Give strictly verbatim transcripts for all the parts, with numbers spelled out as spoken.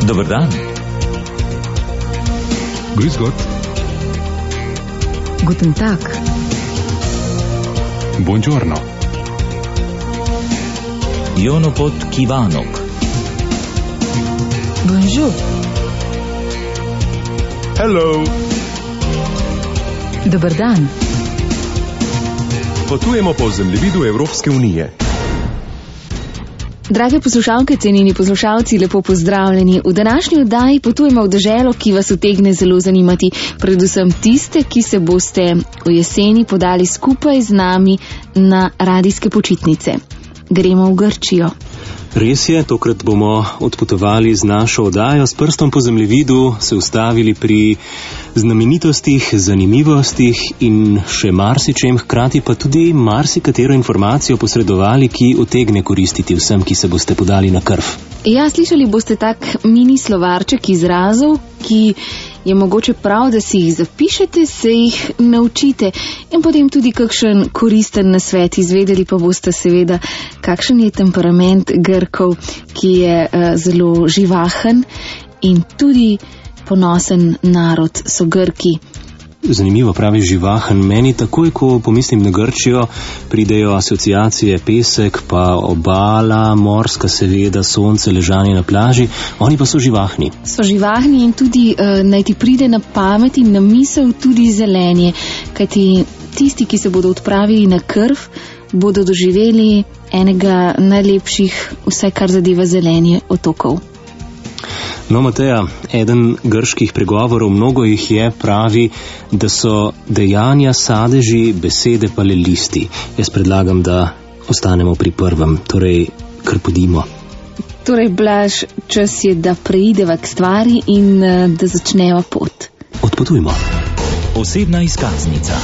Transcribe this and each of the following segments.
Dober dan. Grüß Gott. Guten Tag. Buongiorno. Jono pot kivanok. Bonjour. Hello. Dober dan. Potujemo po zemljevidu Evropske unije. Drage poslušalke, cenjeni poslušalci, lepo pozdravljeni. V današnji oddaji potujemo v deželo, ki vas utegne zelo zanimati, predvsem tiste, ki se boste v jeseni podali skupaj z nami na radijske počitnice. Gremo v Grčijo. Res je, tokrat bomo odpotovali z našo oddajo, s prstom po zemljevidu se ustavili pri znamenitostih, zanimivostih in še marsičem, hkrati pa tudi marsikatero informacijo posredovali, ki utegne koristiti vsem, ki se boste podali na krv. Ja, slišali boste tak mini slovarček izrazov, ki je mogoče prav, da si jih zapišete, se jih naučite in potem tudi kakšen koristen nasvet izvedeli, pa boste seveda, kakšen je temperament Grkov, ki je uh, zelo živahen in tudi ponosen narod so Grki. Zanimivo, pravi živahen. Meni takoj, ko pomislim na Grčijo, pridejo asociacije pesek, pa obala, morska seveda, sonce, ležanje na plaži. Oni pa so živahni. So živahni in tudi uh, naj ti pride na pamet in na misel tudi zelenje, kajti tisti, ki se bodo odpravili na krv, bodo doživeli enega najlepših, vsaj kar zadeva zelenje, otokov. No, Mateja, eden grških pregovorov, mnogo jih je, pravi, da so dejanja sadeži, besede pa le listi. Jaz predlagam, da ostanemo pri prvem, torej kar podimo. Torej, Blaž, čas je, da preideva k stvari in da začneva pot. Odpotujmo. Osebna izkaznica.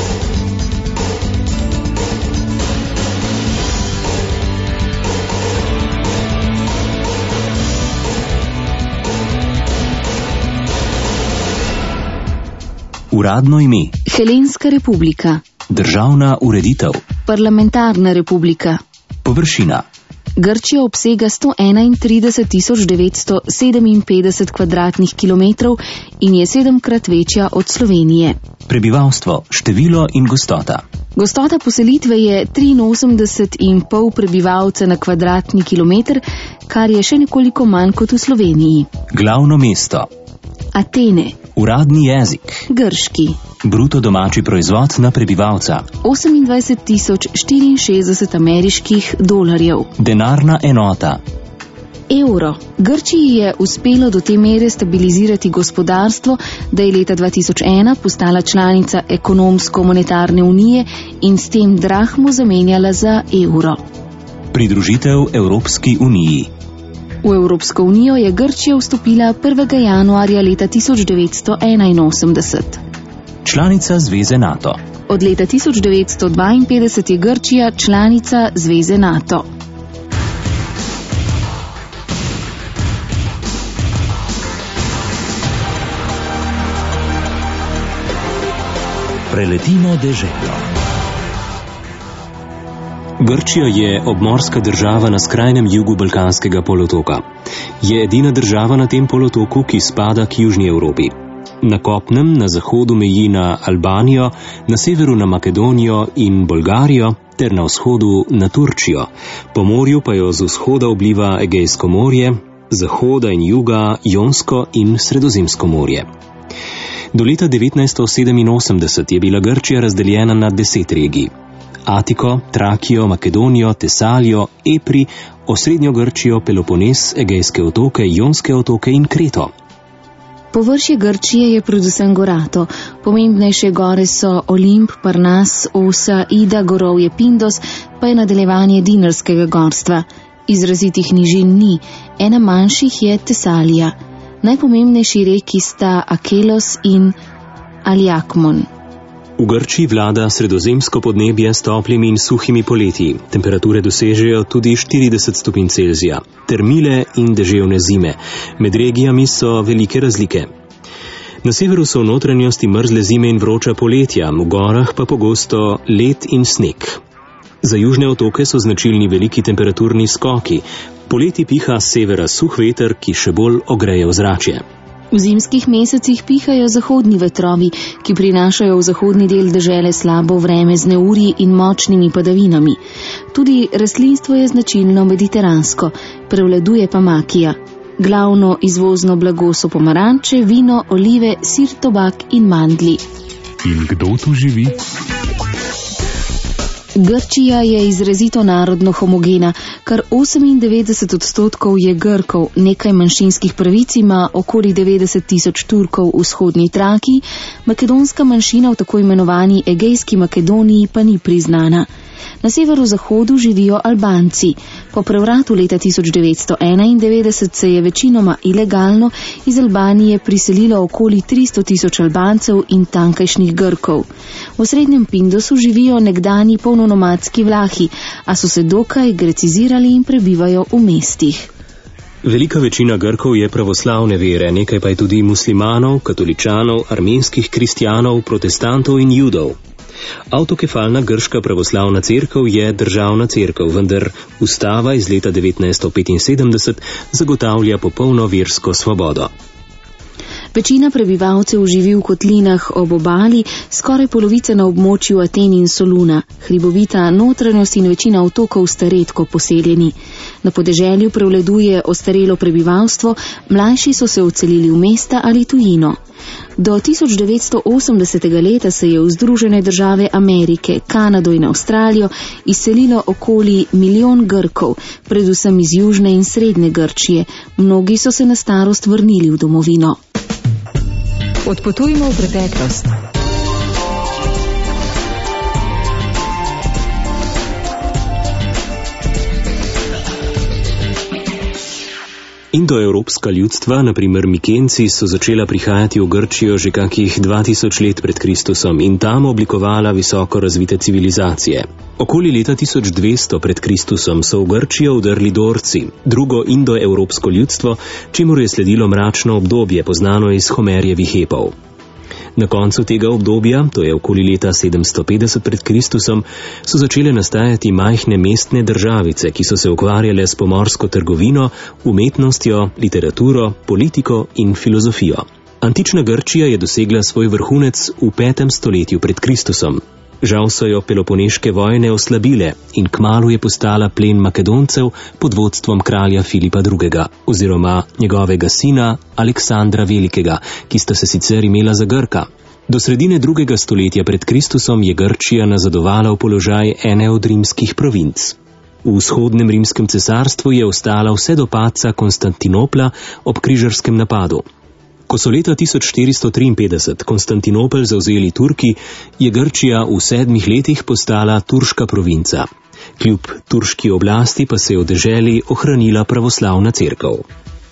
Uradno ime. Helenska republika. Državna ureditev. Parlamentarna republika. Površina. Grčija obsega sto enaintrideset tisoč devetsto sedeminpetdeset kvadratnih kilometrov in je sedemkrat večja od Slovenije. Prebivalstvo, število in gostota. Gostota poselitve je triinosemdeset in pol prebivalca na kvadratni kilometr, kar je še nekoliko manj kot v Sloveniji. Glavno mesto. Atene. Uradni jezik. Grški. Bruto domači proizvod na prebivalca. osemindvajset tisoč štiriinšestdeset ameriških dolarjev. Denarna enota. Evro. Grčiji je uspelo do te mere stabilizirati gospodarstvo, da je leta dva tisoč ena postala članica ekonomsko-monetarne unije in s tem drahmo zamenjala za evro. Pridružitev Evropski uniji. V Evropsko unijo je Grčija vstopila prvega januarja leta tisoč devetsto enainosemdeset. Članica Zveze NATO. Od leta tisoč devetsto dvainpetdeset je Grčija članica Zveze NATO. Preletimo deželo. Grčija je obmorska država na skrajnem jugu Balkanskega polotoka. Je edina država na tem polotoku, ki spada k Južni Evropi. Na kopnem na zahodu meji na Albanijo, na severu na Makedonijo in Bolgarijo ter na vzhodu na Turčijo. Po morju pa jo z vzhoda obliva Egejsko morje, zahoda in juga Jonsko in Sredozemsko morje. Do leta devetnajststo sedeminosemdeset je bila Grčija razdeljena na deset regij. Atiko, Trakijo, Makedonijo, Tesalijo, Epri, osrednjo Grčijo, Pelopones, Egejske otoke, Jonske otoke in Kreto. Površje Grčije je predvsem gorato. Pomembnejše gore so Olimp, Parnas, Osa, Ida, gorovje Pindos, pa je nadaljevanje Dinarskega gorstva. Izrazitih nižin ni, ena manjših je Tesalija. Najpomembnejši reki sta Akelos in Aliakmon. V Grčiji vlada sredozemsko podnebje s toplimi in suhimi poletji. Temperature dosežejo tudi štirideset stopinj Celzija. Termile in deževne zime. Med regijami so velike razlike. Na severu so v notranjosti mrzle zime in vroča poletja, v gorah pa pogosto led in sneg. Za južne otoke so značilni veliki temperaturni skoki, poleti piha s severa suh veter, ki še bolj ogreje ozračje. V zimskih mesecih pihajo zahodni vetrovi, ki prinašajo v zahodni del dežele slabo vreme z neurji in močnimi padavinami. Tudi rastlinstvo je značilno mediteransko, prevladuje pa makija. Glavno izvozno blago so pomaranče, vino, olive, sir, tobak in mandlji. In kdo tu živi? Grčija je izrazito narodno homogena, kar osemindevetdeset odstotkov je Grkov, nekaj manjšinskih pravic ima okoli devetdeset tisoč Turkov v vzhodni Traki, makedonska manjšina v tako imenovani Egejski Makedoniji pa ni priznana. Na severozahodu živijo Albanci. Po prevratu leta tisoč devetsto enaindevetdeset se je večinoma ilegalno iz Albanije priselilo okoli tristo tisoč Albancev in tankajšnjih Grkov. V srednjem Pindosu živijo nekdani polnonomadski Vlahi, a so se dokaj grecizirali in prebivajo v mestih. Velika večina Grkov je pravoslavne vere, nekaj pa je tudi muslimanov, katoličanov, armenskih kristjanov, protestantov in judov. Avtokefalna grška pravoslavna cerkev je državna cerkev, vendar ustava iz leta devetnajststo petinsedemdeset zagotavlja popolno versko svobodo. Večina prebivalcev živi v kotlinah ob obali, skoraj polovica na območju Aten in Soluna. Hribovita notranjost in večina otokov sta redko poseljeni. Na podeželju prevladuje ostarelo prebivalstvo, mlajši so se odselili v mesta ali tujino. Do tisoč devetsto osemdesetega leta se je v Združene države Amerike, Kanado in Avstralijo izselilo okoli milijon Grkov, predvsem iz južne in srednje Grčije. Mnogi so se na starost vrnili v domovino. Odpotujmo v preteklost. Indoevropska ljudstva, na primer Mikenci, so začela prihajati v Grčijo že kakih dva tisoč let pred Kristusom in tam oblikovala visoko razvite civilizacije. Okoli leta tisoč dvesto pred Kristusom so v Grčijo vdrli Dorci, drugo indoevropsko ljudstvo, čemur je sledilo mračno obdobje, poznano iz Homerjevih epov. Na koncu tega obdobja, to je okoli leta sedemsto petdeset pred Kristusom, so začele nastajati majhne mestne državice, ki so se ukvarjale s pomorsko trgovino, umetnostjo, literaturo, politiko in filozofijo. Antična Grčija je dosegla svoj vrhunec v petem stoletju pred Kristusom. Žal so jo Peloponeške vojne oslabile in kmalu je postala plen Makedoncev pod vodstvom kralja Filipa drugega oziroma njegovega sina Aleksandra Velikega, ki sta se sicer imela za Grka. Do sredine drugega stoletja pred Kristusom je Grčija nazadovala v položaj ene od rimskih provinc. V vzhodnem rimskem cesarstvu je ostala vse do padca Konstantinopla ob križarskem napadu. Ko so leta tisoč štiristo triinpetdeset Konstantinopel zavzeli Turki, je Grčija v sedmih letih postala turška provinca. Kljub turški oblasti pa se je v deželi ohranila pravoslavna cerkev.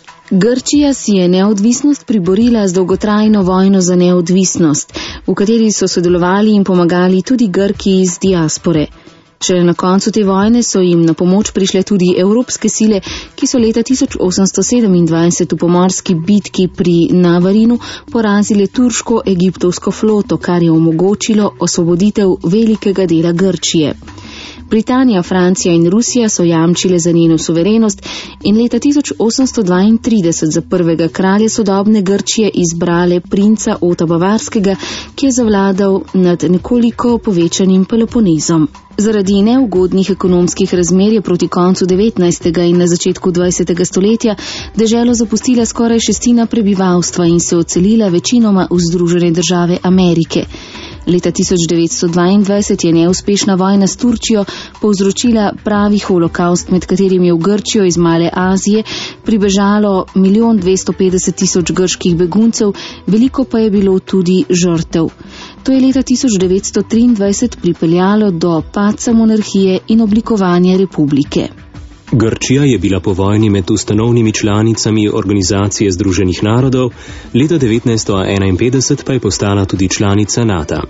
Grčija si je neodvisnost priborila z dolgotrajno vojno za neodvisnost, v kateri so sodelovali in pomagali tudi Grki iz diaspore. Šele na koncu te vojne so jim na pomoč prišle tudi evropske sile, ki so leta tisoč osemsto sedemindvajset v pomorski bitki pri Navarinu porazile turško-egiptovsko floto, kar je omogočilo osvoboditev velikega dela Grčije. Britanija, Francija in Rusija so jamčile za njeno suverenost in leta tisoč osemsto dvaintrideset za prvega kralja sodobne Grčije izbrale princa Ota Bavarskega, ki je zavladal nad nekoliko povečanim Peloponezom. Zaradi neugodnih ekonomskih razmer je proti koncu devetnajstega in na začetku dvajsetega stoletja deželo zapustila skoraj šestina prebivalstva in se odselila večinoma v Združene države Amerike. Leta tisoč devetsto dvaindvajset je neuspešna vojna s Turčijo povzročila pravi holokaust, med katerim je v Grčijo iz Male Azije pribežalo milijon dvesto petdeset tisoč grških beguncev, veliko pa je bilo tudi žrtev. To je leta tisoč devetsto triindvajset pripeljalo do padca monarhije in oblikovanja republike. Grčija je bila po vojni med ustanovnimi članicami Organizacije združenih narodov, leta devetnajststo enainpetdeset pa je postala tudi članica NATO.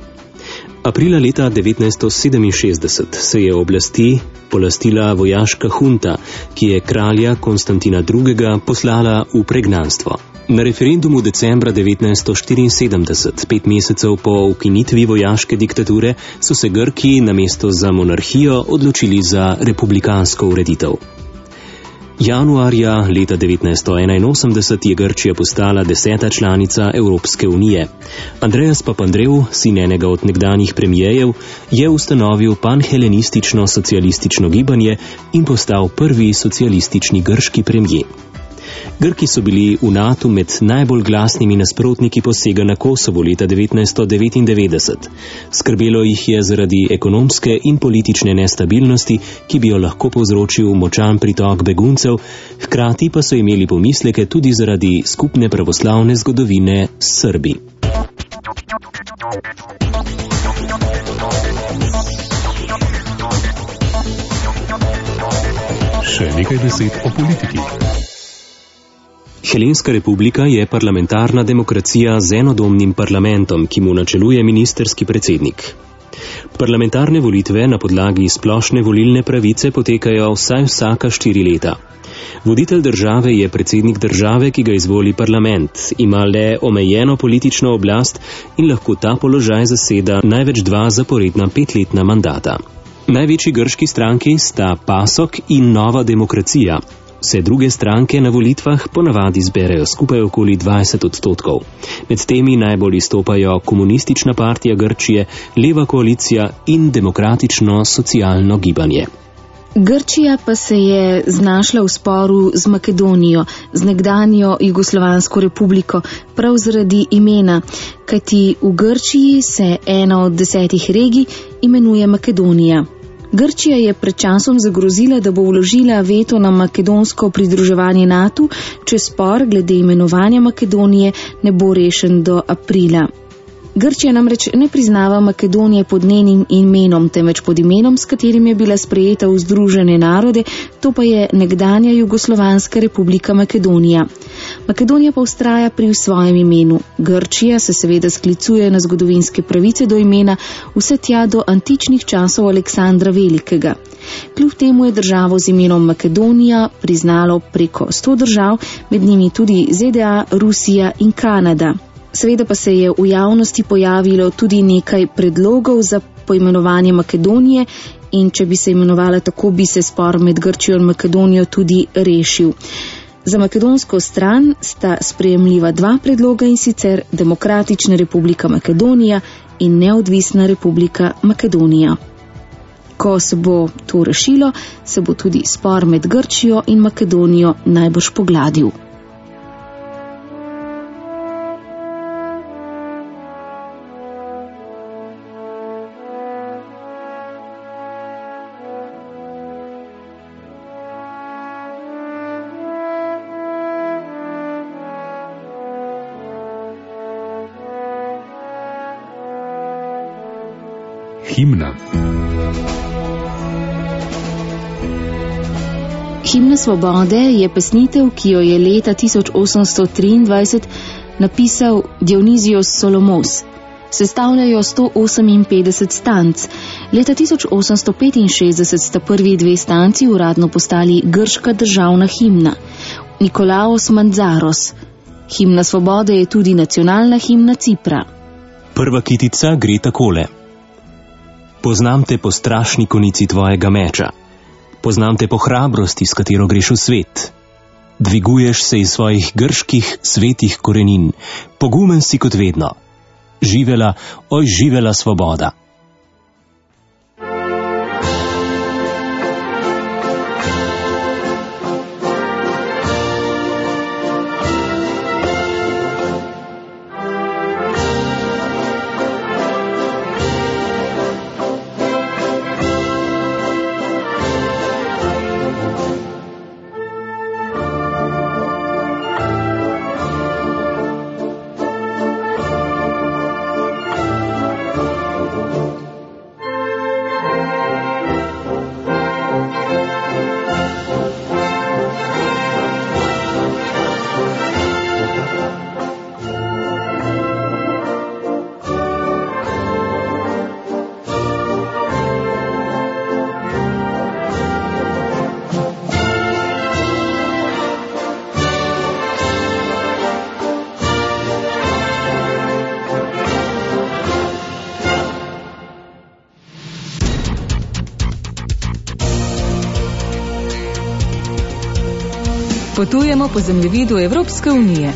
Aprila leta devetnajststo sedeminšestdeset se je oblasti polastila vojaška hunta, ki je kralja Konstantina drugega poslala v pregnanstvo. Na referendumu decembra devetnajststo štiriinsedemdeset, pet mesecev po ukinitvi vojaške diktature, so se Grki namesto za monarhijo odločili za republikansko ureditev. Januarja leta devetnajststo enainosemdeset je Grčija postala deseta članica Evropske unije. Andreas Papandreou, sin enega od nekdanjih premijejev, je ustanovil panhelenistično socialistično gibanje in postal prvi socialistični grški premijer. Grki so bili v natu med najbolj glasnimi nasprotniki posega na Kosovo leta devetnajststo devetindevetdeset. Skrbelo jih je zaradi ekonomske in politične nestabilnosti, ki bi jo lahko povzročil močan pritok beguncev, hkrati pa so imeli pomisleke tudi zaradi skupne pravoslavne zgodovine s Srbi. Še nekaj besed o politiki. Helenska republika je parlamentarna demokracija z enodomnim parlamentom, ki mu načeluje ministerski predsednik. Parlamentarne volitve na podlagi splošne volilne pravice potekajo vsaj vsaka štiri leta. Voditelj države je predsednik države, ki ga izvoli parlament, ima le omejeno politično oblast in lahko ta položaj zaseda največ dva zaporedna petletna mandata. Največji grški stranki sta PASOK in Nova demokracija. Vse druge stranke na volitvah ponavadi zberejo skupaj okoli dvajset odstotkov. Med temi najbolj izstopajo Komunistična partija Grčije, Leva koalicija in Demokratično socialno gibanje. Grčija pa se je znašla v sporu z Makedonijo, z nekdanjo Jugoslovansko republiko, prav zaradi imena, kajti v Grčiji se ena od desetih regij imenuje Makedonija. Grčija je pred časom zagrozila, da bo vložila veto na makedonsko pridruževanje natu, če spor glede imenovanja Makedonije ne bo rešen do aprila. Grčija namreč ne priznava Makedonije pod njenim imenom, temveč pod imenom, s katerim je bila sprejeta v Združene narode, to pa je nekdanja Jugoslovanska republika Makedonija. Makedonija pa vztraja pri svojem imenu. Grčija se seveda sklicuje na zgodovinske pravice do imena vse tja do antičnih časov Aleksandra Velikega. Kljub temu je državo z imenom Makedonija priznalo preko sto držav, med njimi tudi Z D A, Rusija in Kanada. Seveda pa se je v javnosti pojavilo tudi nekaj predlogov za poimenovanje Makedonije in če bi se imenovala tako, bi se spor med Grčijo in Makedonijo tudi rešil. Za makedonsko stran sta sprejemljiva dva predloga, in sicer Demokratična republika Makedonija in Neodvisna republika Makedonija. Ko se bo to rešilo, se bo tudi spor med Grčijo in Makedonijo najbrž pogladil. Himna. Himna svobode je pesnitev, ki jo je leta tisoč osemsto triindvajset napisal Dionizios Solomos. Sestavljajo sto oseminpetdeset stanc. Leta tisoč osemsto petinšestdeset sta prvi dve stanci uradno postali grška državna himna. Nikolaos Mantzaros. Himna svobode je tudi nacionalna himna Cipra. Prva kitica gre takole. Poznam te po strašni konici tvojega meča. Poznam te po hrabrosti, s katero greš v svet. Dviguješ se iz svojih grških svetih korenin. Pogumen si kot vedno. Živela, oj živela svoboda. Potujemo po zemljevidu Evropske unije.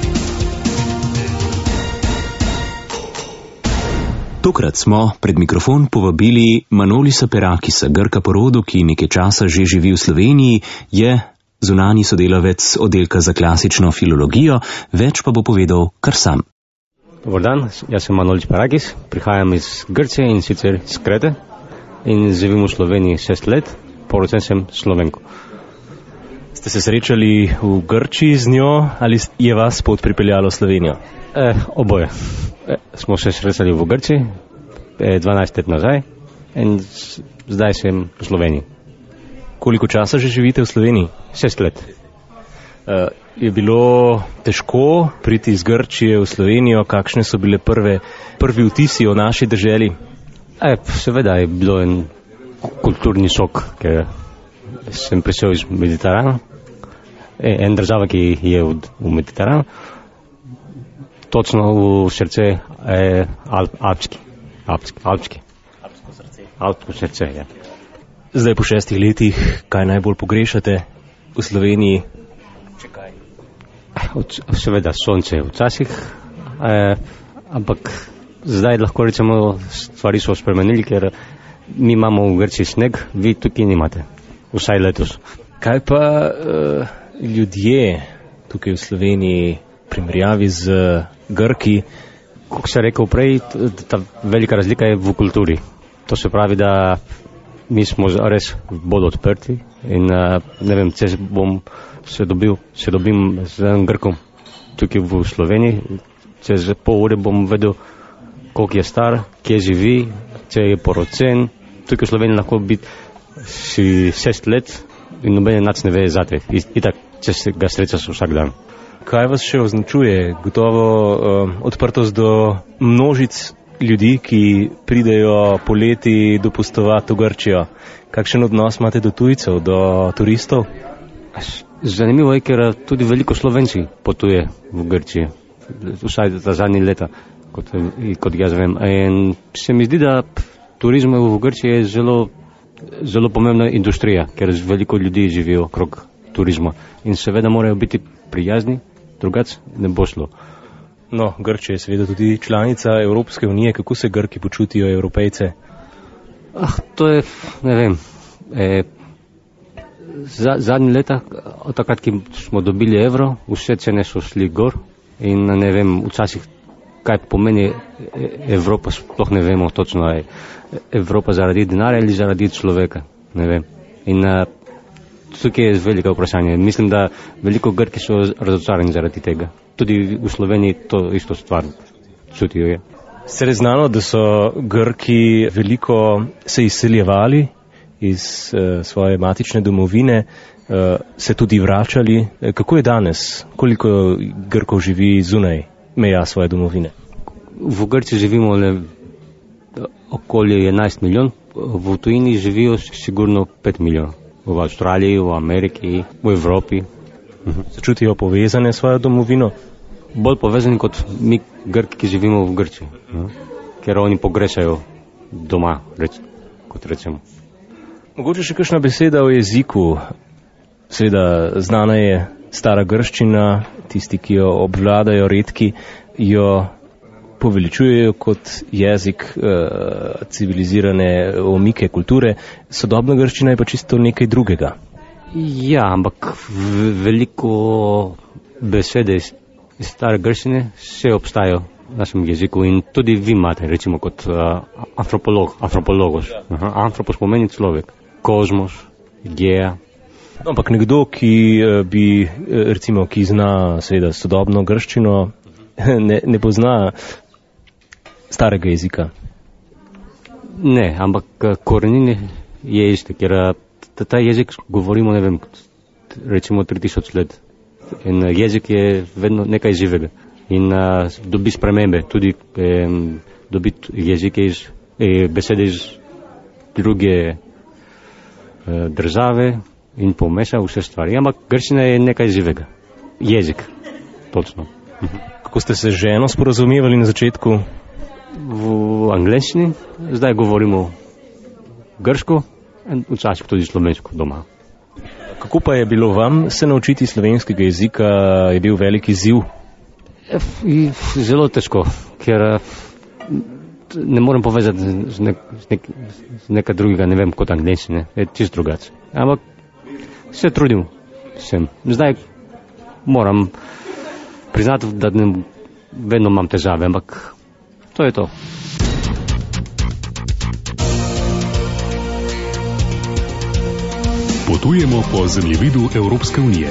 Tokrat smo pred mikrofon povabili Manolisa Perakisa, Grka po rodu, ki nekaj časa že živi v Sloveniji, je zunanji sodelavec oddelka za klasično filologijo, več pa bo povedal kar sam. Dobar dan, jaz sem Manolis Perakis, prihajam iz Grčije in sicer iz Krete in živim v Sloveniji šest let, poročen sem Slovenko. Ste se srečali v Grčiji z njo ali je vas pot pripeljalo v Slovenijo? E, oboje. E, smo se srečali v Grčiji e, dvanajst let nazaj in zdaj sem v Sloveniji. Koliko časa že živite v Sloveniji? Šest let. E, je bilo težko priti iz Grčije v Slovenijo? Kakšne so bile prve, prvi vtisi o naši deželi? E, seveda je bilo en kulturni šok, ker sem prišel iz Mediterana. E, en država, ki je v, v Mediteranu, točno v srce e, Alp, Alpski. Alpski. Alpski. Alpsko srce. Alpsko srce, ja. Zdaj po šestih letih, kaj najbolj pogrešate v Sloveniji? Če kaj? Seveda sonce včasih, e, ampak zdaj lahko rečemo, stvari so spremenili, ker mi imamo v Grčiji sneg, vi tukaj nimate. Vsaj letos. Kaj pa uh, ljudje tukaj v Sloveniji v primerjavi z Grki? Kot sem rekel prej, ta velika razlika je v kulturi. To se pravi, da mi smo res bolj odprti in uh, ne vem, če bom se dobil, se dobim z enim Grkom tukaj v Sloveniji, čez pol ure bom vedel, koliko je star, kje živi, če je poročen. Tukaj v Sloveniji lahko biti si šest let in nobene nac ne ve zate. Itak, če se ga srečaš vsak dan. Kaj vas še označuje? Gotovo uh, odprtost do množic ljudi, ki pridejo poleti dopustovati v Grčijo. Kakšen odnos imate do tujcev, do turistov? Zanimivo je, ker tudi veliko Slovenci potuje v Grčiji. Vsaj za zadnji leta, kot, kot jaz vem. In se mi zdi, da turizem v Grčiji je zelo zelo pomembna industrija, ker veliko ljudi živijo okrog turizma in seveda morajo biti prijazni, drugače ne bo šlo. No, Grčija je seveda tudi članica Evropske unije. Kako se Grki počutijo Evropejce? Ah, to je, ne vem, e, za, zadnji leta, od takrat, ki smo dobili evro, vse cene so šli gor in ne vem, včasih kaj pomeni Evropa, sploh ne vemo točno, je Evropa zaradi denarja ali zaradi človeka, ne vem. In uh, tukaj je velika vprašanje. Mislim, da veliko Grki so razočarani zaradi tega. Tudi v Sloveniji to isto stvar čutijo. Je. Se je znano, da so Grki veliko se izseljevali iz uh, svoje matične domovine, uh, se tudi vračali. Kako je danes? Koliko Grkov živi zunaj meja svoje domovine? V Grčiji živimo le okoli enajst milijon, v tujini živijo sigurno pet milijonov. V Avstraliji, v Ameriki, v Evropi. Se čutijo povezane s svojo domovino? Bolj povezani kot mi Grki, ki živimo v Grčiji. Ker oni pogrešajo doma, reč, kot rečemo. Mogoče še kakšna beseda o jeziku. Seveda znana je stara grščina, tisti, ki jo obvladajo, redki, jo poveličujejo kot jezik uh, civilizirane omike kulture. Sodobna grščina je pa čisto nekaj drugega. Ja, ampak veliko besede iz stare grščine še obstajajo v našem jeziku in tudi vi imate, recimo kot uh, antropolog, antropologos. Aha, antropos pomeni človek, kozmos, geja. No, ampak nekdo, ki bi, recimo, ki zna seveda sodobno grščino, ne, ne pozna starega jezika. Ne, ampak korenine je iste, ker ta, ta jezik govorimo, ne vem, recimo tri tisoč let. In jezik je vedno nekaj živega. In uh, dobi spremembe, tudi um, dobi jezike iz, eh, besede iz druge uh, države, in pomeša vse stvari. Ampak grščina je nekaj živega. Jezik. Točno. Kako ste se z ženo sporazumevali na začetku? V angleščini. Zdaj govorimo grško in včasih tudi slovensko doma. Kako pa je bilo vam se naučiti slovenskega jezika, je bil velik izziv? Zelo težko, ker ne morem povezati z, nek, z, nek, z nekaj drugega, ne vem, kot angleščine, je čisto drugače. Ampak se trudim sem. Zdaj moram priznati, da ne, vedno imam težave, ampak to je to. Potujemo po zemljevidu Evropske unije.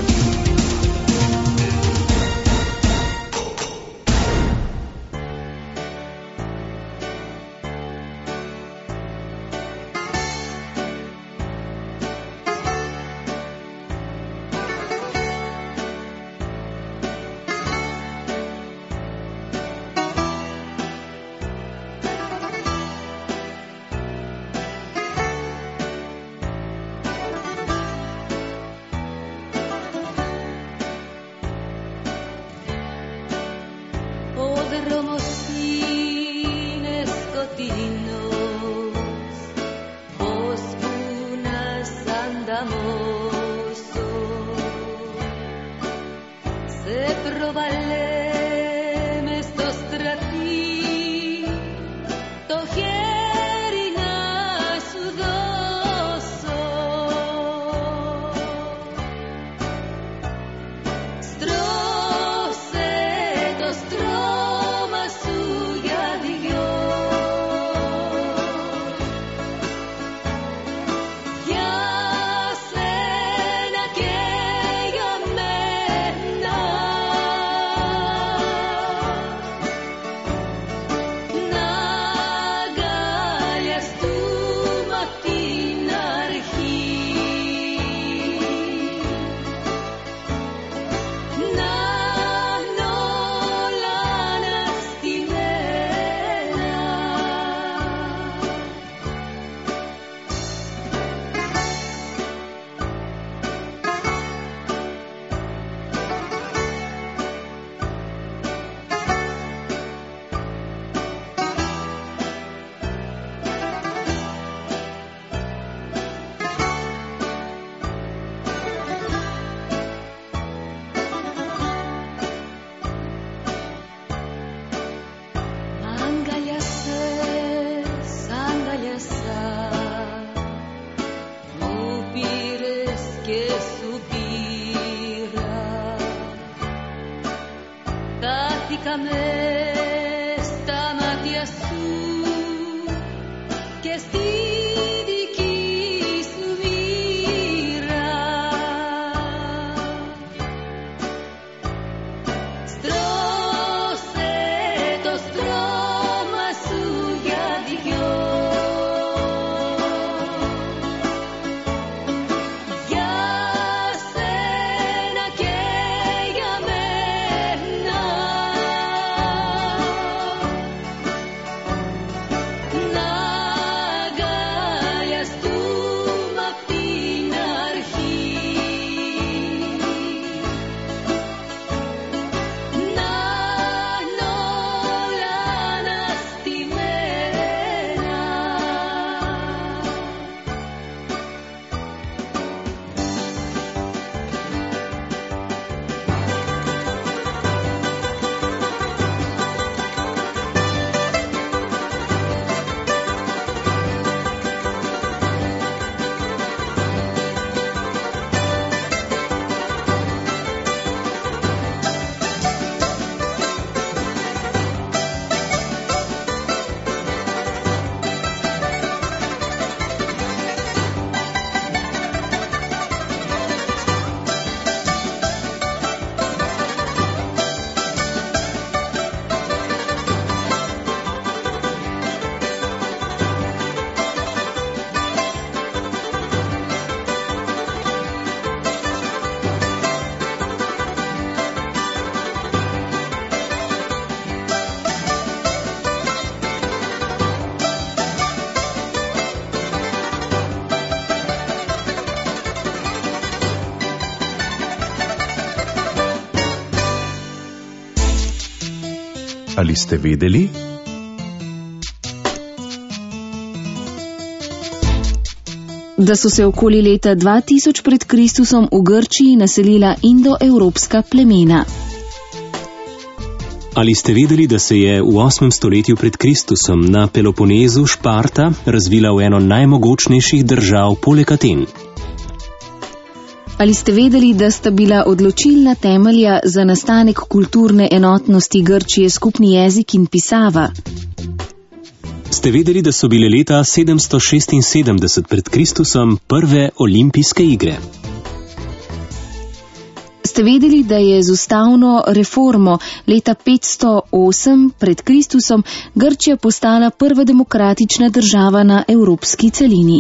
Ali ste vedeli? da so se okoli leta dva tisoč pred Kristusom v Grčiji naselila indoevropska plemena. Ali ste vedeli, da se je v osmem stoletju pred Kristusom na Peloponezu Šparta razvila v eno najmogočnejših držav poleg Aten? Ali ste vedeli, da sta bila odločilna temelja za nastanek kulturne enotnosti Grčije skupni jezik in pisava? Ste vedeli, da so bile leta sedemsto šestinsedemdeset pred Kristusom prve olimpijske igre? Ste vedeli, da je z ustavno reformo leta petsto osem pred Kristusom Grčija postala prva demokratična država na evropski celini?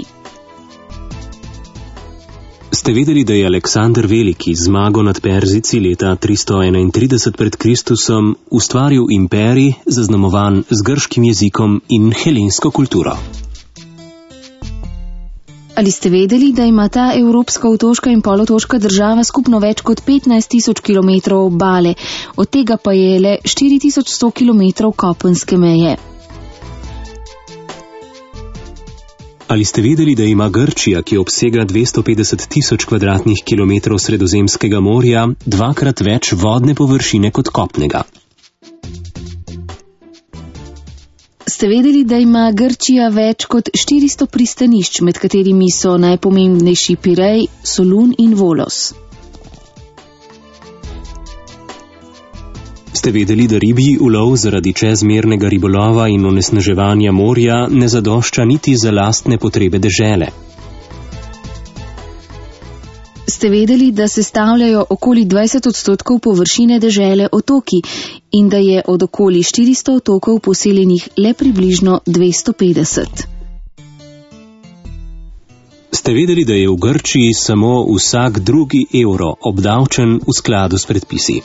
Ste vedeli, da je Aleksander Veliki zmago nad Perzijci leta tristo enaintrideset pred Kristusom ustvaril imperij, zaznamovan z grškim jezikom in helensko kulturo? Ali ste vedeli, da ima ta evropska otoška in polotoška država skupno več kot petnajst tisoč kilometrov obale, od tega pa je le štiri tisoč sto kilometrov kopenske meje? Ali ste vedeli, da ima Grčija, ki obsega dvesto petdeset tisoč kvadratnih kilometrov Sredozemskega morja, dvakrat več vodne površine kot kopnega? Ste vedeli, da ima Grčija več kot štiristo pristanišč, med katerimi so najpomembnejši Pirej, Solun in Volos? Ste vedeli, da ribji ulov zaradi čezmernega ribolova in onesnaževanja morja ne zadošča niti za lastne potrebe dežele? Ste vedeli, da sestavljajo okoli dvajset odstotkov površine dežele otoki in da je od okoli štiristo otokov poseljenih le približno dvesto petdeset? Ste vedeli, da je v Grčiji samo vsak drugi evro obdavčen v skladu s predpisi?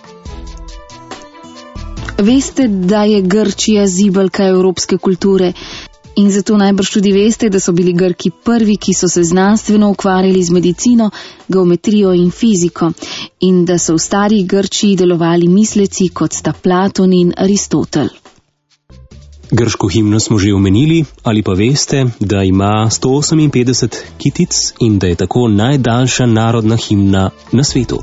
Veste, da je Grčija zibelka evropske kulture in zato najbrž tudi veste, da so bili Grki prvi, ki so se znanstveno ukvarjali z medicino, geometrijo in fiziko in da so v stari Grčiji delovali misleci, kot sta Platon in Aristotel. Grško himno smo že omenili, ali pa veste, da ima sto oseminpetdeset kitic in da je tako najdaljša narodna himna na svetu.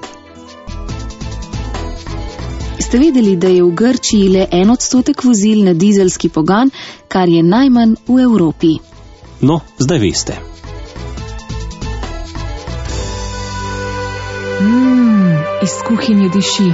Ste vedeli, da je v Grčiji le en odstotek vozil na dizelski pogon, kar je najmanj v Evropi? No, zdaj veste. Mmm, iz kuhinje diši.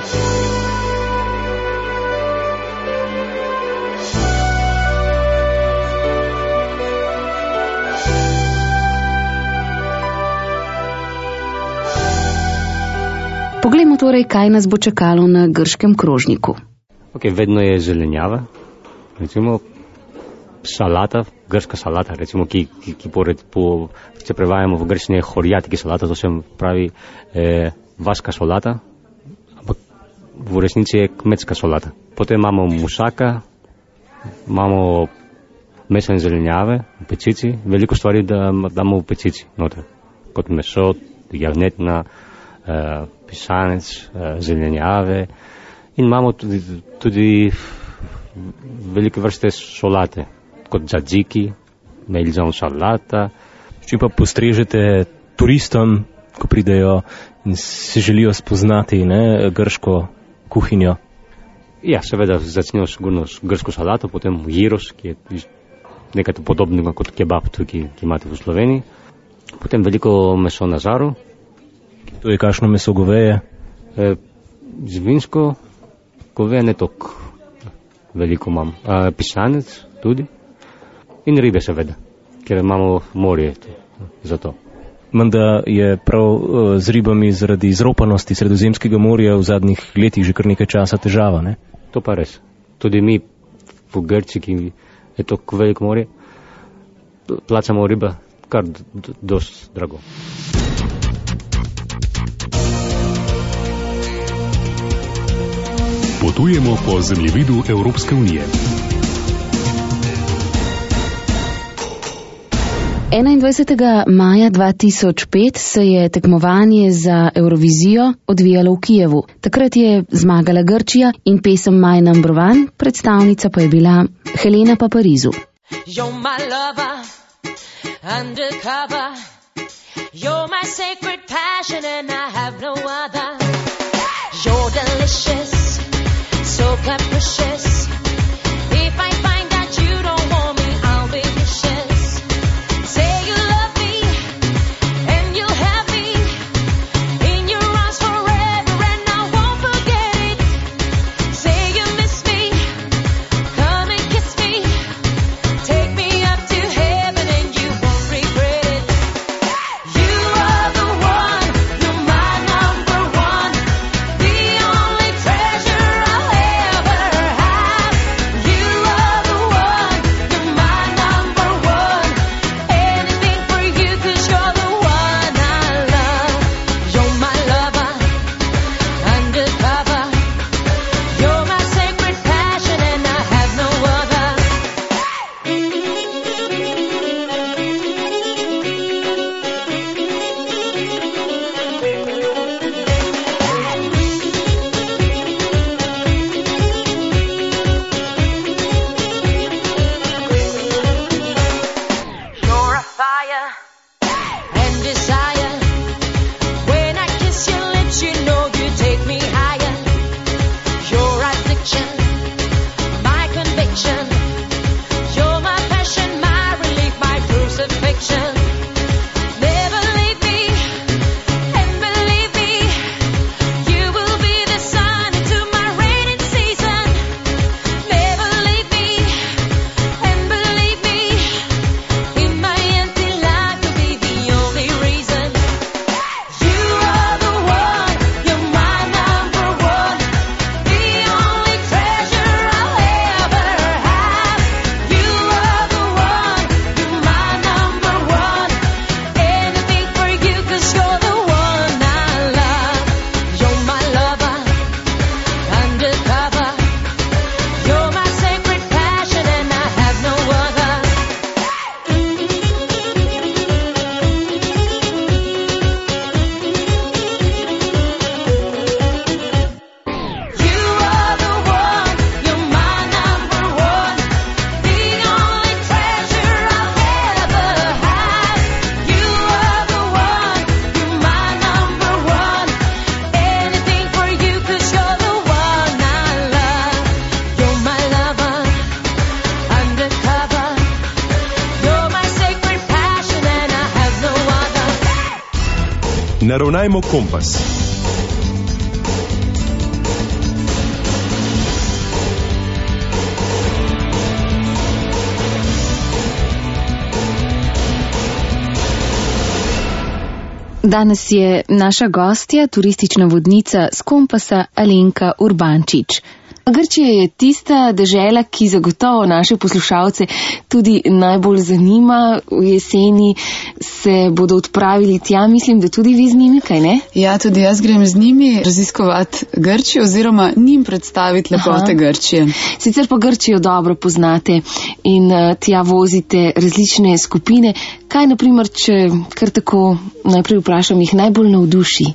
Poglejmo torej, kaj nas bo čakalo na grškem krožniku. Ok, vedno je zelenjava, recimo salata, grška salata, recimo, ki, ki, ki pored, po, če prevajamo v grščini je horjatiki salata, to se pravi eh, vaška solata, ampak v resnici je kmetska solata. Potem imamo musaka, imamo mesene zelenjave v pečici, veliko stvari da damo v pečici noter, kot meso, jagnjetna, Uh, pisanec, uh, zelenjave in imamo tudi, tudi velike vrste solate, kot tzatziki, melzon salata. Če pa postrežete turistom, ko pridejo in se želijo spoznati, ne, grško kuhinjo? Ja, seveda začnejo sigurno s grško salato, potem gyros, ki je nekaj podobnega kot kebab, ki, ki imate v Sloveniji. Potem veliko meso na žaru. To je kakšno meso, goveje? E, Zvinsko, goveje ne toliko veliko imam. E, pisanec tudi in ribe seveda, ker imamo morje za to. Menda je prav z ribami zaradi izropanosti Sredozemskega morja v zadnjih letih že kar nekaj časa težava, ne? To pa res. Tudi mi v Grčiji, ki je to veliko morje, plačamo riba kar dosti drago. Potujemo po zemljevidu Evropske unije. enaindvajsetega maja dva tisoč pet se je tekmovanje za Eurovizijo odvijalo v Kijevu. Takrat je zmagala Grčija in pesem My Number One, predstavnica pa je bila Helena Paparizu. You're my lover, undercover. You're my sacred passion and I have no other. You're delicious, so capricious. If I find that you don't want me, I'll be vicious. Say you love me and you'll have me in your arms forever and I won't forget it. Say you miss me, come and kiss me. Take me up to heaven and you won't regret it. You are the one, you're my number one, the only treasure I'll ever have. You are the one, you're my number one, anything for you 'cause you're the one I love. You're my lover, undercover. You're my sacred passion and I have no other. You're a fire and desire. When I kiss your lips, you know you take me higher. Your addiction, my conviction. You're my passion, my relief, my crucifixion. Never leave me, and believe me, you will be the sun into my rainy season. Never leave me, and believe me, in my empty life you'll be the only reason. You are the one, you're my number one, the only treasure I'll ever have. You are the one, you're my number one, anything for you 'cause you're the one I love. You're my lover, undercover. You're my sacred passion and I have no other. You are the one, you're my number one, the only treasure I'll ever have. You are the one, you're my number one, anything for you 'cause you're the one I love. You're my lover, undercover. You're my sacred passion and I have no other. Naravnajmo kompas. Danes je naša gostja, turistična vodnica s Kompasa Alenka Urbančič. Grčija je tista dežela, ki zagotovo naše poslušalce tudi najbolj zanima. V jeseni se bodo odpravili tja, mislim, da tudi vi z njimi, kaj ne? Ja, tudi jaz grem z njimi raziskovati Grčijo oziroma njim predstaviti lepote Aha. Grčije. Sicer pa Grčijo dobro poznate in uh, tja vozite različne skupine. Kaj, naprimer, če kar tako najprej vprašam, jih najbolj navduši?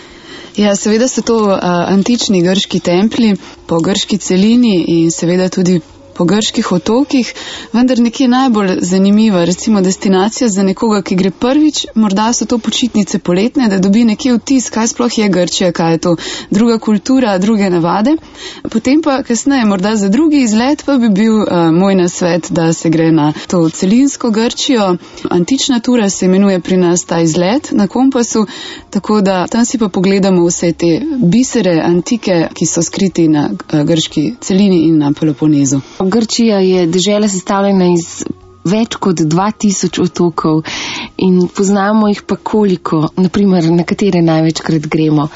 Ja, seveda so to uh, antični grški templji po grški celini in seveda tudi po grških otokih, vendar nekje najbolj zanimiva, recimo destinacija za nekoga, ki gre prvič, morda so to počitnice poletne, da dobi nekje vtis, kaj sploh je Grčija, kaj je to druga kultura, druge navade. Potem pa kasneje, morda za drugi izlet, pa bi bil uh, moj nasvet, da se gre na to celinsko Grčijo. Antična tura se imenuje pri nas ta izlet na Kompasu, tako da tam si pa pogledamo vse te bisere, antike, ki so skriti na uh, grški celini in na Peloponezu. Grčija je dežela sestavljena iz več kot dva tisoč otokov in poznamo jih pa koliko, naprimer, na katere največkrat gremo.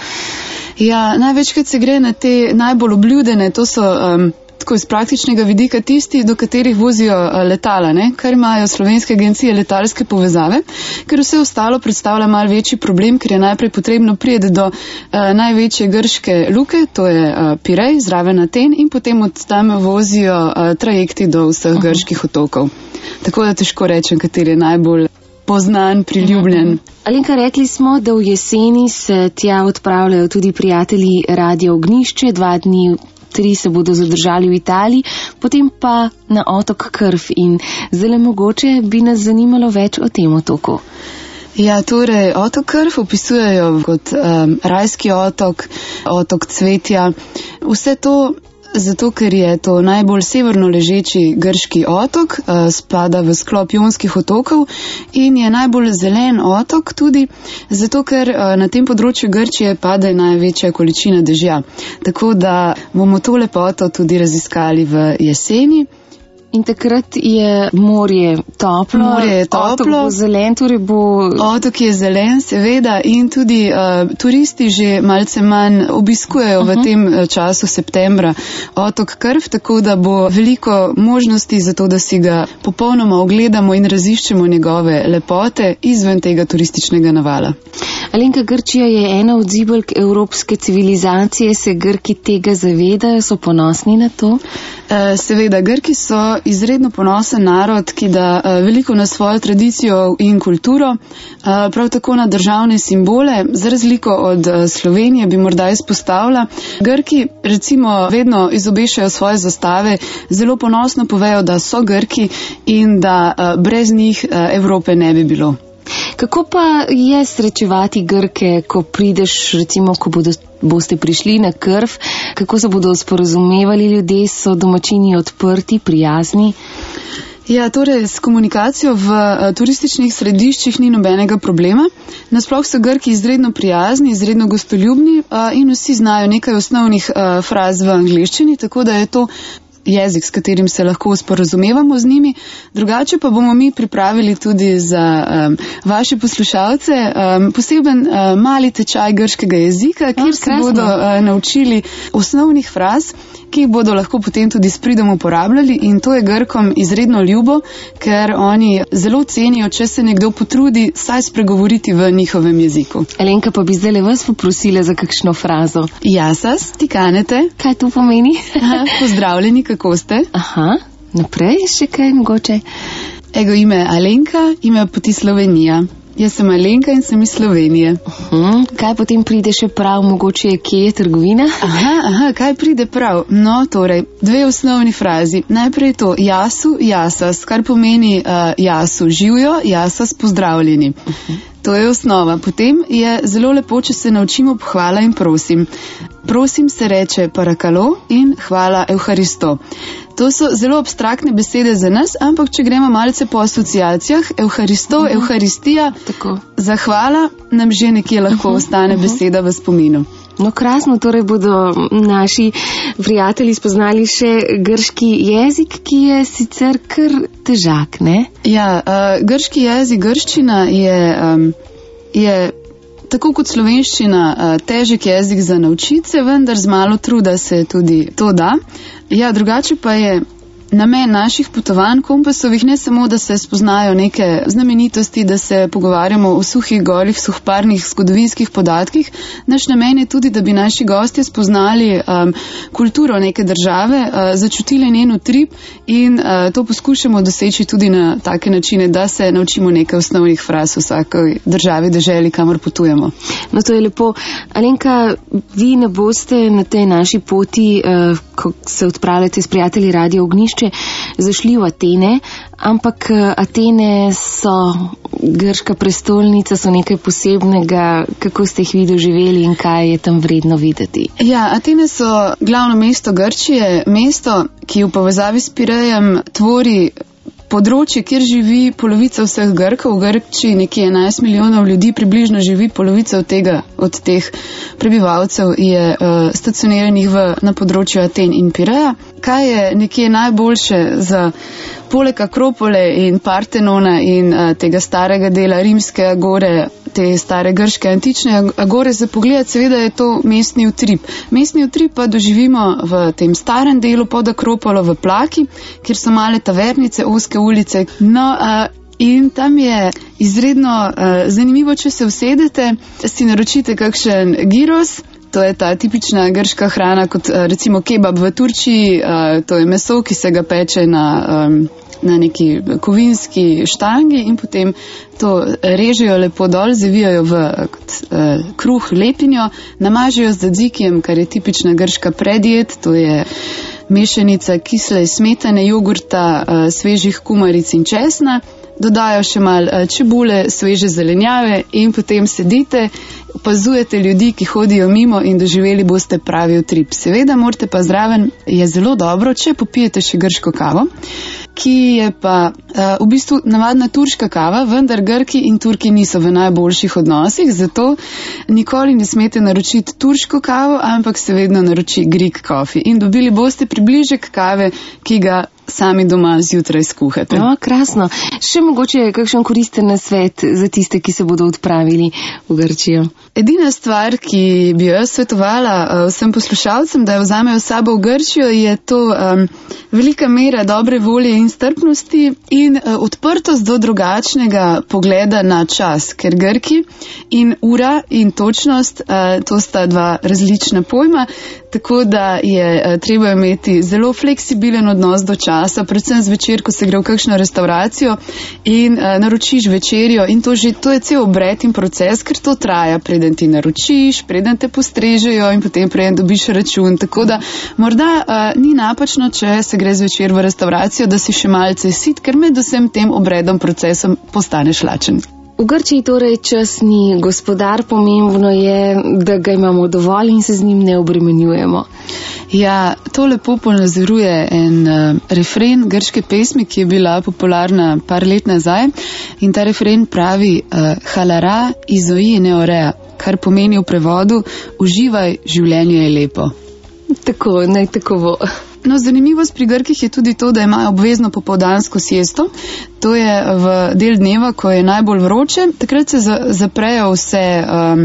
Ja, največkrat se gre na te najbolj obljudene, to so um, tako iz praktičnega vidika tisti, do katerih vozijo uh, letala, ne? Kar imajo slovenske agencije letalske povezave, ker vse ostalo predstavlja malo večji problem, ker je najprej potrebno priti do uh, največje grške luke, to je uh, Pirej, zraven Aten, in potem od tam vozijo uh, trajekti do vseh uh-huh. grških otokov. Tako da težko rečem, kateri je najbolj poznan, priljubljen. Alenka, rekli smo, da v jeseni se tja odpravljajo tudi prijatelji Radia Ognjišče, dva dni tri se bodo zadržali v Italiji, potem pa na otok Krf in zelo mogoče bi nas zanimalo več o tem otoku. Ja, torej, otok Krf opisujejo kot um, rajski otok, otok cvetja. Vse to zato, ker je to najbolj severno ležeči grški otok, uh, spada v sklop Jonskih otokov in je najbolj zelen otok tudi zato, ker uh, na tem področju Grčije pade največja količina dežja. Tako da bomo to lepoto tudi raziskali v jeseni. In takrat je morje toplo, morje je toplo, otok bo zelen, torej bo... Otok je zelen, seveda, in tudi uh, turisti že malce manj obiskujejo uh-huh. v tem času septembra otok Krf, tako da bo veliko možnosti za to, da si ga popolnoma ogledamo in raziščemo njegove lepote izven tega turističnega navala. Alenka, Grčija je ena od zibelk evropske civilizacije, se Grki tega zavedajo, so ponosni na to? Uh, seveda, Grki so izredno ponosen narod, ki da uh, veliko na svojo tradicijo in kulturo, uh, prav tako na državne simbole, za razliko od uh, Slovenije bi morda izpostavila. Grki recimo vedno izobešajo svoje zastave, zelo ponosno povejo, da so Grki in da uh, brez njih uh, Evrope ne bi bilo. Kako pa je srečevati Grke, ko prideš, recimo, ko bodo, boste prišli na Krf, kako se bodo sporazumevali ljudje, so domačini odprti, prijazni? Ja, torej, s komunikacijo v uh, turističnih središčih ni nobenega problema. Nasploh so Grki izredno prijazni, izredno gostoljubni uh, in vsi znajo nekaj osnovnih uh, fraz v angleščini, tako da je to jezik, s katerim se lahko sporazumevamo z njimi. Drugače pa bomo mi pripravili tudi za um, vaše poslušalce um, poseben uh, mali tečaj grškega jezika, kjer oh, se bodo uh, naučili osnovnih fraz, ki jih bodo lahko potem tudi s pridom uporabljali, in to je Grkom izredno ljubo, ker oni zelo cenijo, če se nekdo potrudi saj spregovoriti v njihovem jeziku. Alenka, pa bi zdaj vas poprosila za kakšno frazo. Jasas, ti kanete. Kaj to pomeni? Aha, pozdravljeni, kako ste? Aha, naprej še kaj mogoče? Ego ime Alenka, ime poti Slovenija. Jaz sem Alenka in sem iz Slovenije. Uh-huh. Kaj potem pride še prav, mogoče kje je trgovina? Aha, aha, kaj pride prav? No, torej, dve osnovni frazi. Najprej to jasu, jasas, kar pomeni uh, jasu živijo, jasas pozdravljeni. Uh-huh. To je osnova. Potem je zelo lepo, če se naučimo hvala in prosim. Prosim se reče parakalo in hvala Evharisto. To so zelo abstraktne besede za nas, ampak če gremo malce po asociacijah, Evharisto, uh-huh. Evharistija, tako. Zahvala nam že nekje lahko uh-huh. ostane uh-huh. beseda v spominu. No, krasno, torej bodo naši prijatelji spoznali še grški jezik, ki je sicer kar težak, ne? Ja, uh, grški jezik, grščina je, um, je tako kot slovenščina uh, težek jezik za naučiti se, vendar z malo truda se tudi to da. Ja, drugače pa je namen naših potovanj kompasovih ne samo, da se spoznajo neke znamenitosti, da se pogovarjamo o suhih, golih, suhparnih zgodovinskih podatkih. Naš namen je tudi, da bi naši gostje spoznali um, kulturo neke države, uh, začutili njen utrip in uh, to poskušamo doseči tudi na take načine, da se naučimo nekaj osnovnih fraz v vsakoj državi, deželi, kamor potujemo. No, to je lepo. Alenka, vi ne boste na tej naši poti, uh, ko se odpravljate s prijatelji Radio Ognjišče, zašli v Atene, ampak Atene so grška prestolnica, so nekaj posebnega. Kako ste jih vi doživeli in kaj je tam vredno videti? Ja, Atene so glavno mesto Grčije, mesto, ki v povezavi s Pirejem tvori področje, kjer živi polovica vseh Grkov. V Grčiji nekje enajst milijonov ljudi, približno živi polovica od tega, od teh prebivalcev je uh, stacioniranih v, na področju Aten in Pireja. Kaj je nekje najboljše za poleg Akropole in Partenona in uh, tega starega dela rimske agore, te stare grške antične agore za pogled, seveda je to mestni utrip. Mestni utrip pa doživimo v tem starem delu pod Akropolo v Plaki, kjer so male tavernice, ozke ulice. No, uh, in tam je izredno uh, zanimivo, če se usedete, si naročite kakšen gyros. To je ta tipična grška hrana, kot recimo kebab v Turčiji, to je meso, ki se ga peče na um, na neki kovinski štangi in potem to režejo lepo dol, zavijajo v kot, uh, kruh, lepinjo, namažejo z tzadzikijem, kar je tipična grška predjed, to je mešanica kisle smetane, jogurta, uh, svežih kumaric in česna. Dodajo še malo čebule, sveže zelenjave in potem sedite, opazujete ljudi, ki hodijo mimo in doživeli boste pravi utrip. Seveda morate pa zraven, je zelo dobro, če popijete še grško kavo, ki je pa uh, v bistvu navadna turška kava, vendar Grki in Turki niso v najboljših odnosih, zato nikoli ne smete naročiti turško kavo, ampak se vedno naroči Greek coffee in dobili boste približek kave, ki ga sami doma zjutraj skuhate. No, krasno. Še mogoče je kakšen koristen nasvet za tiste, ki se bodo odpravili v Grčijo? Edina stvar, ki bi jo jaz svetovala uh, vsem poslušalcem, da jo vzamejo s sabo v Grčijo, je to um, velika mera dobre volje in strpnosti in uh, odprtost do drugačnega pogleda na čas, ker Grki in ura in točnost, uh, to sta dva različna pojma, tako da je uh, treba imeti zelo fleksibilen odnos do časa, predvsem zvečer, ko se gre v kakšno restauracijo in uh, naročiš večerjo in to, že, to je cel obred in proces, ker to traja, preden ti naročiš, preden te postrežejo in potem preden dobiš račun. Tako da morda uh, ni napačno, če se gre zvečer v restauracijo, da si še malce sit, ker med vsem tem obredom, procesom postaneš lačen. V Grčiji torej čas ni gospodar, pomembno je, da ga imamo dovolj in se z njim ne obremenjujemo. Ja, to lepo ponazoruje en uh, refren grške pesmi, ki je bila popularna par let nazaj in ta refren pravi uh, halara izoi neorea, kar pomeni v prevodu uživaj, življenje je lepo. Tako, naj tako bo. No, zanimivost pri Grkih je tudi to, da imajo obvezno popoldansko siesto. To je v del dneva, ko je najbolj vroče. Takrat se zaprejo vse, um,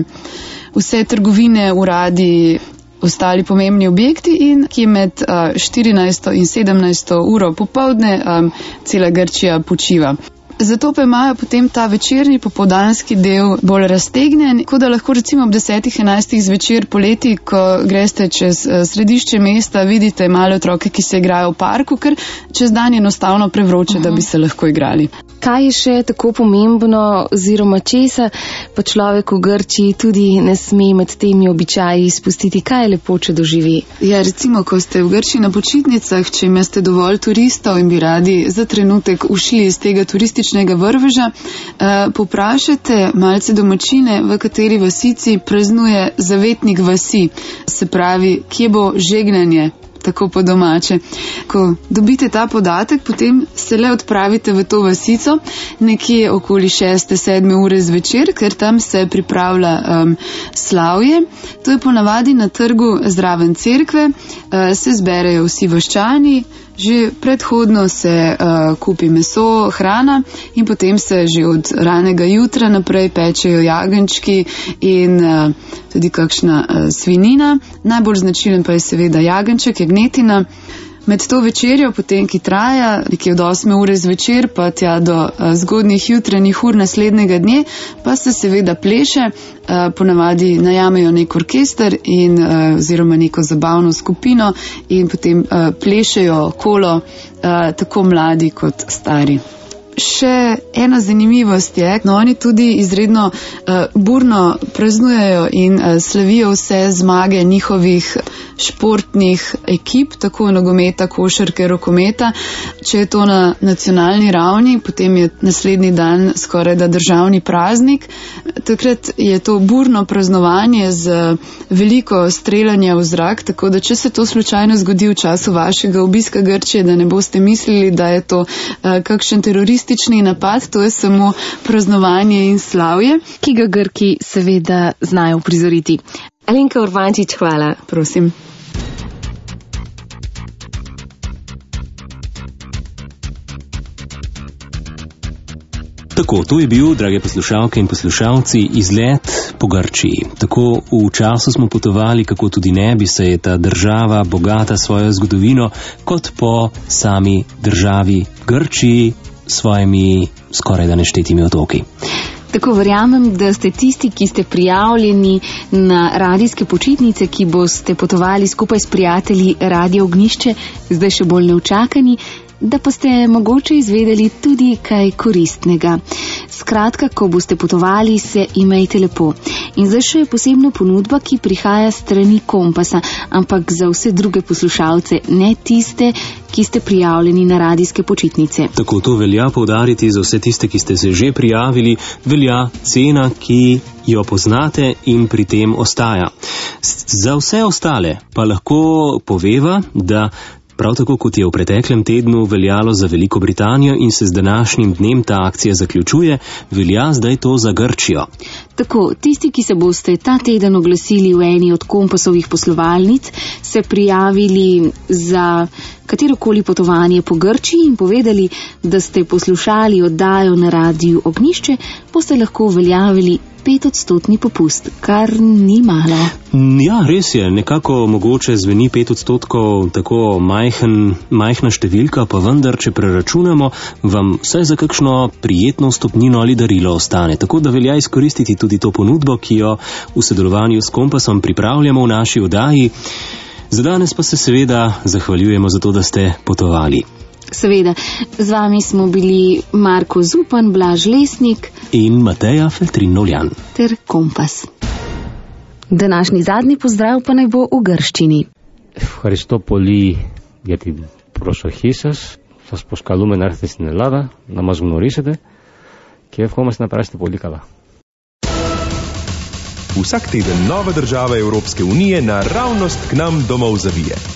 vse trgovine, uradi, ostali pomembni objekti in ki med uh, štirinajsto in sedemnajsto uro popoldne um, cela Grčija počiva. Zato pa imajo potem ta večerni popoldanski del bolj raztegnjen, tako da lahko recimo ob desetih, enajstih zvečer poleti, ko greste čez središče mesta, vidite male otroke, ki se igrajo v parku, ker čez dan je enostavno prevroče, uh-huh. da bi se lahko igrali. Kaj je še tako pomembno oziroma česa pa človek v Grčiji tudi ne sme med temi običaji izpustiti? Kaj je lepo, če doživi? Ja, recimo, ko ste v Grčiji na počitnicah, če imate dovolj turistov in bi radi za trenutek ušli iz tega turističnega vrveža, eh, poprašajte malce domačine, v kateri vasici praznuje zavetnik vasi, se pravi, kje bo žegnanje, tako po domače. Ko dobite ta podatek, potem se le odpravite v to vasico nekje okoli šeste, sedme ure zvečer, ker tam se pripravlja um, slavje. To je ponavadi na trgu zraven cerkve, uh, se zberejo vsi vaščani, že predhodno se uh, kupi meso, hrana in potem se že od ranega jutra naprej pečejo jagenčki in uh, tudi kakšna uh, svinina. Najbolj značilen pa je seveda jagenček, jagnetina. Med to večerjo, potem ki traja, nekje od osme ure zvečer, pa tja do uh, zgodnjih jutranjih ur naslednjega dne, pa se seveda pleše, uh, ponavadi najamejo nek orkester in, uh, oziroma neko zabavno skupino in potem uh, plešejo kolo uh, tako mladi kot stari. Še ena zanimivost je, no oni tudi izredno uh, burno praznujejo in uh, slavijo vse zmage njihovih športnih ekip, tako nogometa, košarke, rokometa. Če je to na nacionalni ravni, potem je naslednji dan skoraj da državni praznik. Takrat je to burno praznovanje z veliko streljanja v zrak, tako da če se to slučajno zgodi v času vašega obiska Grčije, da ne boste mislili, da je to uh, kakšen teroristični napad, to je samo praznovanje in slavje, ki ga Grki seveda znajo prizoriti. Alenka Urbančič, hvala. Prosim. Tako, to je bil, drage poslušalke in poslušalci, izlet po Grčiji. Tako v času smo potovali, kako tudi ne bi se je ta država bogata svojo zgodovino, kot po sami državi Grčiji s svojimi skoraj da neštetimi otoki. Tako verjamem, da ste tisti, ki ste prijavljeni na radijske počitnice, ki boste potovali skupaj s prijatelji Radio Ognjišče, zdaj še bolj neučakani. da pa ste mogoče izvedeli tudi kaj koristnega. Skratka, ko boste potovali, se imejte lepo. In zdaj še posebna ponudba, ki prihaja strani Kompasa, ampak za vse druge poslušalce, ne tiste, ki ste prijavljeni na radijske počitnice. Tako to velja poudariti za vse tiste, ki ste se že prijavili, velja cena, ki jo poznate in pri tem ostaja. Za vse ostale pa lahko poveva, da prav tako kot je v preteklem tednu veljalo za Veliko Britanijo in se z današnjim dnem ta akcija zaključuje, velja zdaj to za Grčijo. Tako, tisti, ki se boste ta teden oglasili v eni od Kompasovih poslovalnic, se prijavili za katerokoli potovanje po Grčiji in povedali, da ste poslušali oddajo na radiju Ognjišče, boste lahko uveljavili petodstotni popust, kar ni malo. Ja, res je, nekako mogoče zveni pet odstotkov tako majhen, majhna številka, pa vendar, če preračunamo, vam vsaj za kakšno prijetno vstopnino ali darilo ostane. Tako da velja izkoristiti tudi to ponudbo, ki jo v sodelovanju s Kompasom pripravljamo v naši oddaji. Za danes pa se seveda zahvaljujemo za to, da ste potovali. Seveda, z vami smo bili Marko Zupan, Blaž Lesnik in Mateja Feltrin-Novljan ter Kompas. Današnji zadnji pozdrav pa naj bo v grščini. Ευχαριστώ για την προσοχή σας. Σας προσκαλούμε να έρθετε στην Ελλάδα, να μας γνωρίσετε και ευχόμαστε να περάσετε πολύ καλά. Vsak teden nova država Evropske unije naravnost k nam domov zavije.